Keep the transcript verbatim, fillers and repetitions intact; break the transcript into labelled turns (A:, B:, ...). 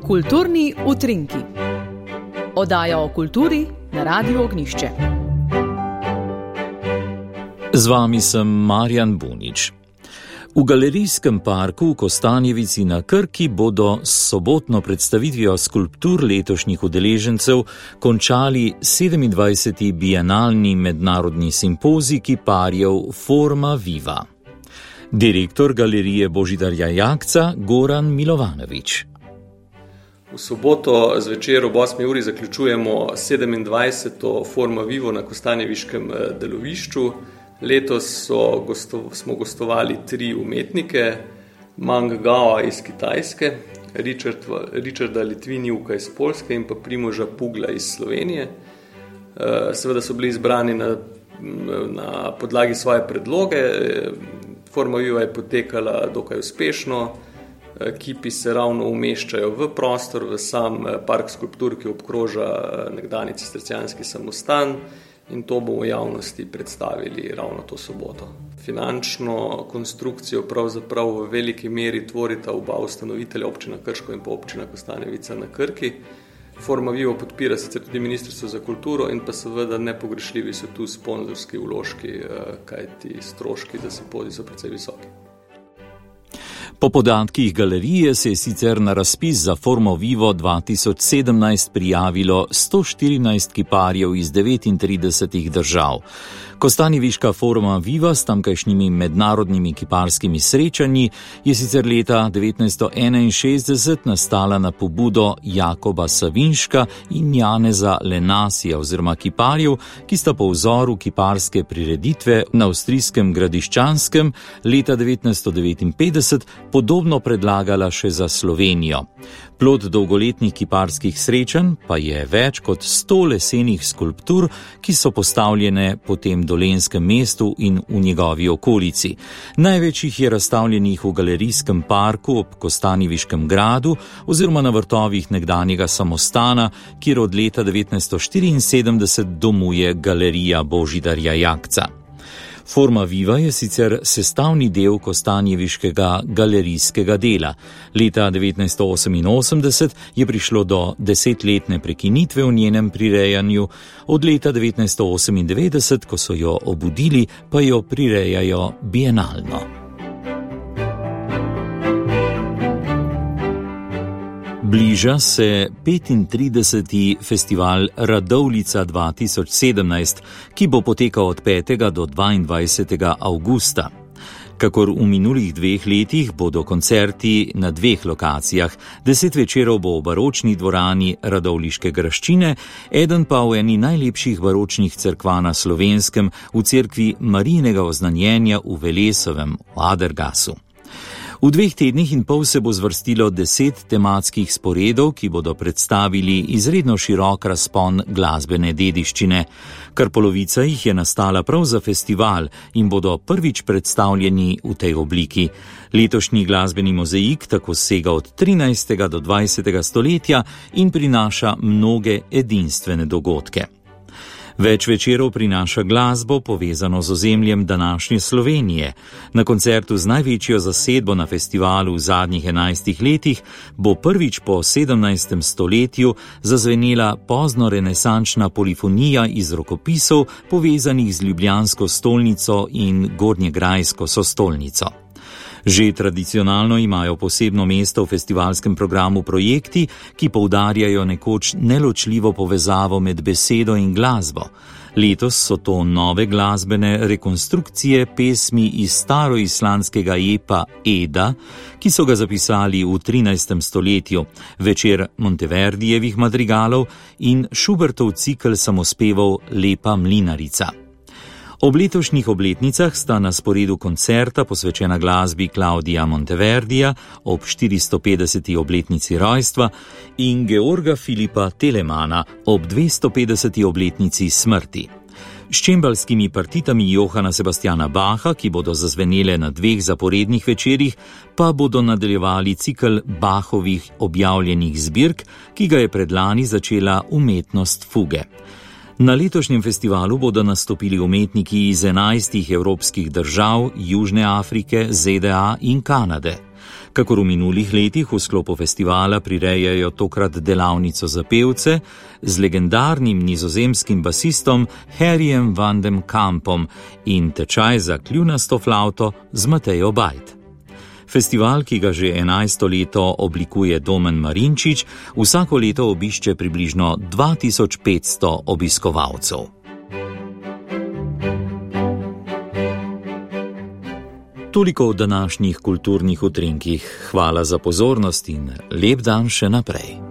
A: Kulturni utrinki. Oddaja o kulturi na Radiu Ognjišče.
B: Z vami sem Marjan Bunič. V Galerijskem parku v Kostanjevici na Krki bodo s sobotno predstavitvijo skulptur letošnjih udeležencev končali sedemindvajseti bienalni mednarodni simpozij kiparjev Forma Viva. Direktor galerije Božidarja Jakca Goran Milovanović.
C: V soboto zvečer ob osmi uri zaključujemo sedemindvajseto Forma Vivo na Kostanjeviškem delovišču. Letos so gostov, smo gostovali tri umetnike, Mang Gao iz Kitajske, Richard, Richarda Litvinjuka iz Poljske in pa Primoža Pugla iz Slovenije. Seveda so bili izbrani na, na podlagi svoje predloge. Forma Viva je potekala dokaj uspešno. Kipi se ravno umeščajo v prostor, v sam park skulptur, ki obkroža nekdanji cistercijanski samostan, in to bomo v javnosti predstavili ravno to soboto. Finančno konstrukcijo pravzaprav v veliki meri tvorita oba ustanovitelja, občina Krško in pa občina Kostanjevica na Krki. Forma Vivo podpira sicer tudi Ministrstvo za kulturo in pa seveda nepogrešljivi so tu sponzorski vložki, kajti stroški za simpozij so precej visoki.
B: Po podatkih galerije se je sicer na razpis za Formo Vivo dva tisoč sedemnajst prijavilo sto štirinajst kiparjev iz devetintridesetih držav. Kostanjeviška Forma Viva s tamkajšnjimi mednarodnimi kiparskimi srečanji je sicer leta devetnajststo enainšestdeset nastala na pobudo Jakoba Savinška in Janeza Lenasija oziroma kiparjev, ki sta po vzoru kiparske prireditve na avstrijskem Gradiščanskem leta devetnajststo devetinpetdeset podobno predlagala še za Slovenijo. Plod dolgoletnih kiparskih srečanj pa je več kot sto lesenih skulptur, ki so postavljene po tem dolenjskem mestu in v njegovi okolici. Največ jih je razstavljenih v Galerijskem parku ob Kostanjeviškem gradu oziroma na vrtovih nekdanjega samostana, kjer od leta devetnajststo štiriinsedemdeset domuje Galerija Božidarja Jakca. Forma Viva je sicer sestavni del kostanjeviškega galerijskega dela. Leta devetnajststo oseminosemdeset je prišlo do desetletne prekinitve v njenem prirejanju, od leta devetnajststo osemindevetdeset, ko so jo obudili, pa jo prirejajo bienalno. Bliža se petintrideseti festival Radovljica dva tisoč sedemnajst, ki bo potekal od petega do dvaindvajsetega avgusta. Kakor v minulih dveh letih bodo koncerti na dveh lokacijah. Deset večerov bo v baročni dvorani Radovljiške graščine, eden pa v eni najlepših baročnih cerkva na Slovenskem, v cerkvi Marijinega oznanjenja v Velesovem, v Adergasu. V dveh tednih in pol se bo zvrstilo deset tematskih sporedov, ki bodo predstavili izredno širok razpon glasbene dediščine. Kar polovica jih je nastala prav za festival in bodo prvič predstavljeni v tej obliki. Letošnji glasbeni mozaik tako sega od trinajstega do dvajsetega stoletja in prinaša mnoge edinstvene dogodke. Več večerov prinaša glasbo, povezano z ozemljem današnje Slovenije. Na koncertu z največjo zasedbo na festivalu v zadnjih enajstih letih bo prvič po sedemnajstem stoletju zazvenela pozno-renesančna polifonija iz rokopisov, povezanih z ljubljansko stolnico in gornjegrajsko sostolnico. Že tradicionalno imajo posebno mesto v festivalskem programu projekti, ki poudarjajo nekoč neločljivo povezavo med besedo in glasbo. Letos so to nove glasbene rekonstrukcije pesmi iz staroislandskega epa Eda, ki so ga zapisali v trinajstem stoletju, večer Monteverdijevih madrigalov in Schubertov cikel samospevov Lepa mlinarica. Ob letošnjih obletnicah sta na sporedu koncerta posvečena glasbi Claudia Monteverdija ob štiristopetdeseti obletnici rojstva in Georga Filipa Telemana ob dvestopetdeseti obletnici smrti. S čembalskimi partitami Johana Sebastiana Bacha, ki bodo zazvenele na dveh zaporednih večerih, pa bodo nadaljevali cikel Bachovih objavljenih zbirk, ki ga je predlani začela Umetnost fuge. Na letošnjem festivalu bodo nastopili umetniki iz enajstih evropskih držav, Južne Afrike, ZDA in Kanade. Kakor v minulih letih v sklopu festivala prirejajo tokrat delavnico za pevce z legendarnim nizozemskim basistom Harryjem van den Kampom in tečaj za kljunasto flavto z Matejo Bajt. Festival, ki ga že enajsto leto oblikuje Domen Marinčič, vsako leto obišče približno dva tisoč petsto obiskovalcev. Toliko v današnjih kulturnih utrinkih. Hvala za pozornost in lep dan še naprej.